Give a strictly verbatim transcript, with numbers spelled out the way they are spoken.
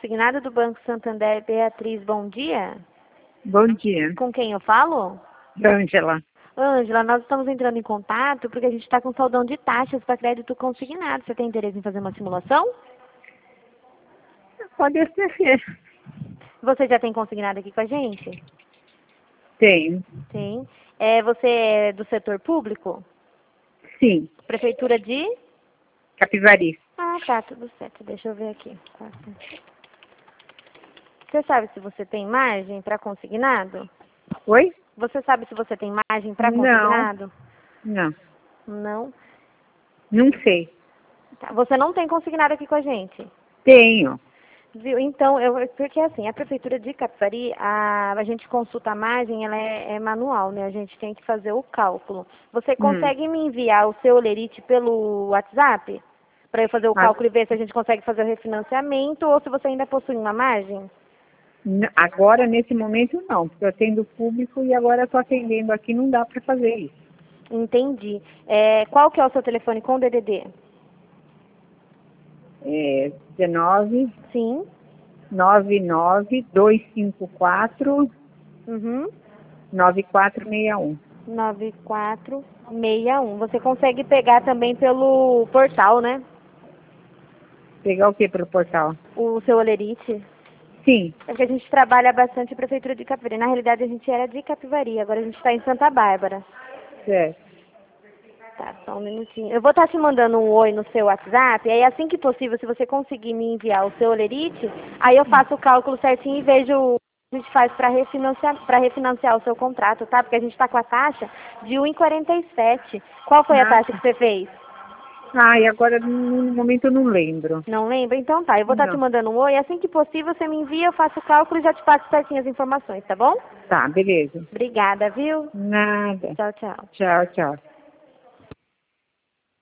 consignado do Banco Santander. Beatriz, bom dia. Bom dia. Com quem eu falo? Ângela. Ângela, nós estamos entrando em contato porque a gente está com saudão de taxas para crédito consignado. Você tem interesse em fazer uma simulação? Pode ser. Você já tem consignado aqui com a gente? Tenho. Tem. É, você é do setor público? Sim. Prefeitura de? Capivari. Ah, tá, tudo certo. Deixa eu ver aqui. Você sabe se você tem margem para consignado? Oi? Você sabe se você tem margem para Não. consignado? Não. Não. Não sei. Tá. Você não tem consignado aqui com a gente? Tenho. Viu? Então, eu, porque assim, a Prefeitura de Capivari, a, a gente consulta a margem, ela é, é manual, né? A gente tem que fazer o cálculo. Você Hum. consegue me enviar o seu olerite pelo WhatsApp? Para eu fazer o Ah. cálculo e ver se a gente consegue fazer o refinanciamento ou se você ainda possui uma margem? N- Agora, nesse momento, não. Porque eu atendo público e agora estou atendendo aqui, não dá para fazer isso. Entendi. É, qual que é o seu telefone com D D D? É dezenove, Sim. nove nove, dois cinco quatro, Uhum. nove quatro seis um. nove quatro seis um. Você consegue pegar também pelo portal, né? Pegar o que pelo portal? O seu olerite. Sim. É porque a gente trabalha bastante a Prefeitura de Capivari. Na realidade, a gente era de Capivari, agora a gente está em Santa Bárbara. Certo. Tá, só um minutinho. Eu vou estar te mandando um oi no seu WhatsApp, e aí assim que possível, se você conseguir me enviar o seu olerite, aí eu faço o cálculo certinho e vejo o que a gente faz para refinanciar, para refinanciar o seu contrato, tá? Porque a gente está com a taxa de um vírgula quarenta e sete. Qual foi a Ah, taxa que você fez? ah, e agora, no momento, eu não lembro. Não lembra? Então tá, eu vou estar te Não. mandando um oi, assim que possível você me envia, eu faço o cálculo e já te passo certinho as informações, tá bom? Tá, beleza. Obrigada, viu? Nada. Tchau, tchau. Tchau, tchau.